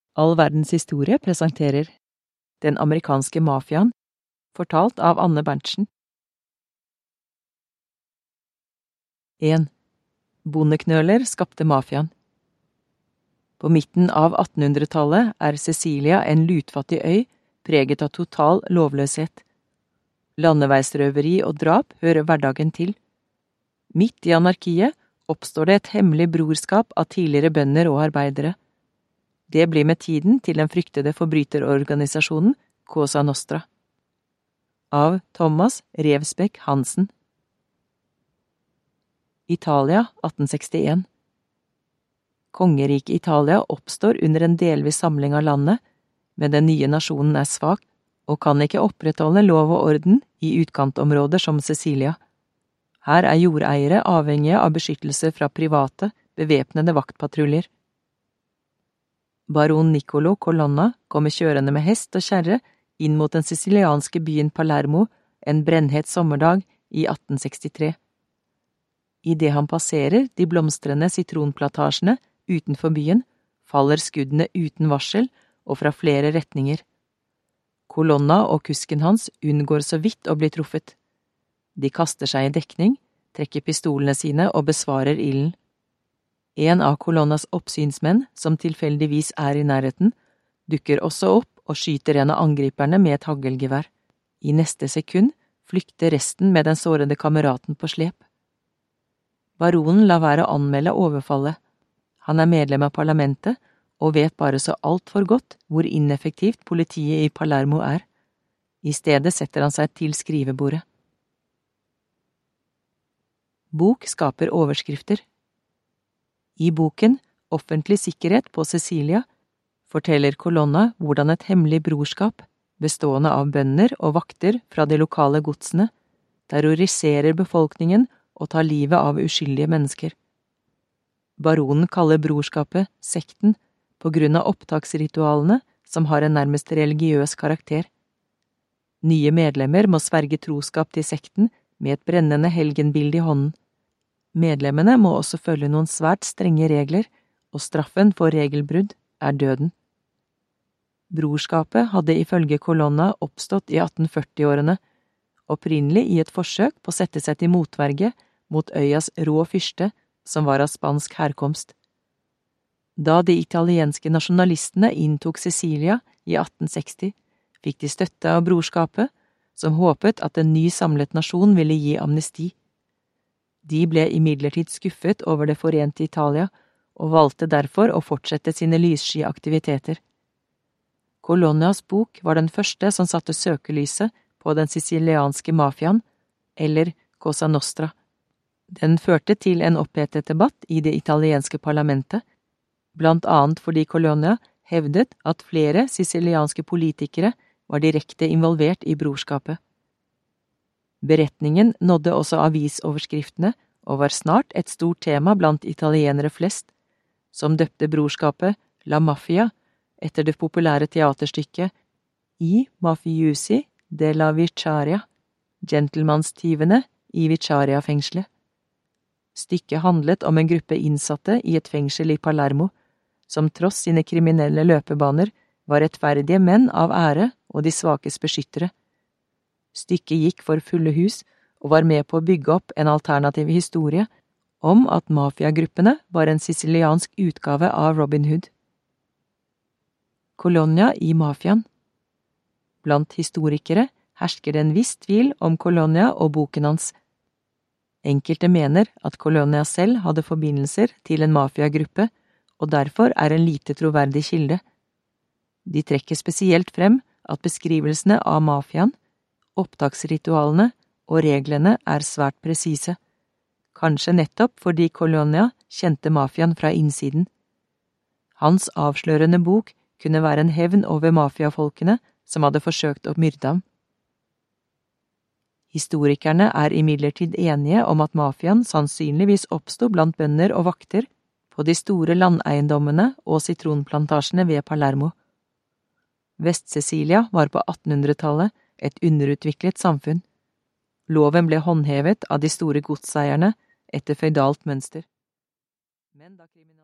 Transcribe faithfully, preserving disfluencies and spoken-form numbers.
All verdens historie presenterer Den amerikanske mafiaen, fortalt av Anne Berntsen. en. Bondeknøler skapte mafiaen. På midten av attenhundretallet er Sicilia en lutfattig øy preget av total lovløshet. Landeveisrøveri og drap hører hverdagen til. Midt i anarkiet oppstår det et hemmelig brorskap av tidligere bønder og arbeidere. Det blir med tiden til den fryktede forbryterorganisasjonen Cosa Nostra. Av Thomas Revsbæk Hansen. Italia atten sekstien. Kongeriket Italia oppstår under en delvis samling av landet, men den nye nasjonen er svak og kan ikke opprettholde lov og orden i utkantområder som Sicilia. Her er jordeiere avhengige av beskyttelse fra private, bevæpnede vaktpatruljer. Baron Niccolo Colonna kommer kjørende med hest og kjerre inn mot den sicilianske byen Palermo en brennhet sommerdag i atten sekstitre. I det han passerer de blomstrende sitronplantasjene utenfor byen, faller skuddene uten varsel og fra flere retninger. Colonna og kusken hans unngår så vidt å bli truffet. De kaster seg i dekning, trekker pistolene sine og besvarer ilden. En av Colonnas oppsynsmenn, som tilfeldigvis er i nærheten, dukker også opp og skyter en av angriperne med et haglgevær. I neste sekund flykter resten med den sårede kameraten på slep. Baronen lar være å anmelde overfallet. Han er medlem av parlamentet og vet bare så alt for godt hvor ineffektivt politiet i Palermo er. I stedet setter han seg til skrivebordet. Bok skaper overskrifter. I boken Offentlig sikkerhet på Sicilia forteller Colonna hvordan et hemmelig brorskap, bestående av bønder og vakter fra de lokale godsene, terroriserer befolkningen og tar livet av uskyldige mennesker. Baronen kaller brorskapet sekten på grunn av opptaksritualene som har en nærmest religiøs karakter. Nye medlemmer må sverge troskap til sekten med et brennende helgenbilde i hånden. Medlemmene må også følge noen svært strenge regler, og straffen for regelbrudd er døden. Brorskapet hadde ifølge Colonna oppstått i atten førti-årene, opprinnelig i et forsøk på å sette seg til motverge mot øyas rå fyrste, som var av spansk herkomst. Da de italienske nasjonalistene inntok Sicilia i atten seksti, fikk de støtte av brorskapet, som håpet at en ny samlet nasjon ville gi amnesti. De ble imidlertid skuffet over det forente Italia, og valgte derfor å fortsette sine lyssky aktiviteter. Colonnas bok var den første som satte søkelyset på den sicilianske mafiaen, eller Cosa Nostra. Den førte til en opphetet debatt i det italienske parlamentet, blant annet fordi Colonna hevdet at flere sicilianske politikere var direkte involvert i brorskapet. Beretningen nådde også avisoverskriftene og var snart et stort tema blant italienere flest, som døpte brorskapet La Mafia etter det populære teaterstykket I Mafiosi della Vicaria, gentlemanstyvene i Vicaria-fengslet. Stykket handlet om en gruppe innsatte i et fengsel i Palermo, som tross sine kriminelle løpebaner var rettferdige menn av ære og de svakes beskyttere. Stykket gikk for fulle hus og var med på å bygge opp en alternativ historie om at mafiagruppene var en siciliansk utgave av Robin Hood. Colonna i mafiaen. Blant historikere hersker det en viss tvil om Colonna og boken hans. Enkelte mener at Colonna selv hadde forbindelser til en mafiagruppe, og derfor er en lite troverdig kilde. De trekker spesielt frem at beskrivelsene av mafiaen, opptaksritualene og reglene er svært presise, kanskje nettopp fordi Colonna kjente mafiaen fra innsiden. Hans avslørende bok kunne være en hevn over mafiafolkene som hadde forsøkt å myrde ham. Historikerne er imidlertid enige om at mafiaen sannsynligvis oppstod blant bønder og vakter på de store landeiendommene og sitronplantasjene ved Palermo. Vest-Sicilia var på attenhundretallet et underutviklet samfunn. Loven ble håndhevet av de store godseierne etter føydalt mønster. Men da kriminaliteten